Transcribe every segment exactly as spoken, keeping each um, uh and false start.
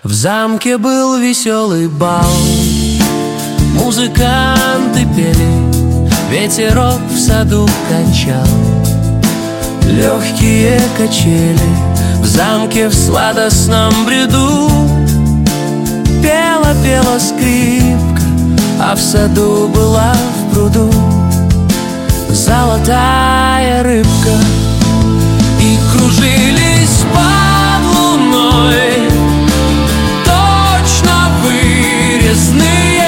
В замке был веселый бал, музыканты пели, ветерок в саду качал. Легкие качели в замке в сладостном бреду. Пела-пела скрипка, а в саду была в пруду золотая рыбка. И кружились под луной точно вырезные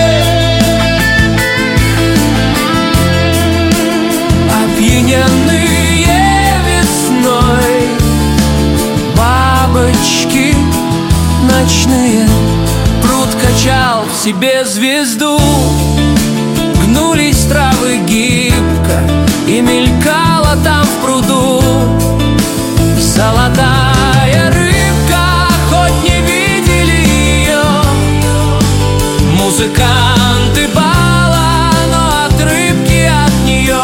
опьяненные весной бабочки ночные. Пруд качал в себе звезду, гнулись травы гибко, и мелькала там в пруду золотая рыбка. Хоть не видели ее музыканты бала, но от рыбки, от нее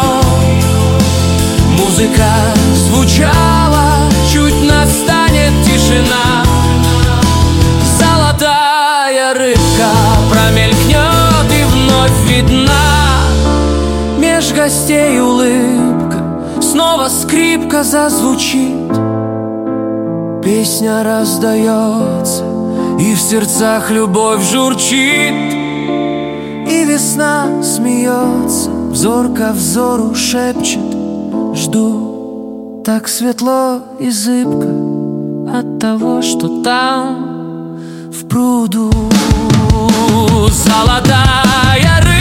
музыка звучала. Чуть настанет тишина, золотая рыбка промелькнет и вновь видна. Меж гостей улыбка, снова скрипка зазвучит. Песня раздается, и в сердцах любовь журчит. И весна смеется, взор ко взору шепчет: жду. Так светло и зыбко от того, что там в пруду золотая рыбка.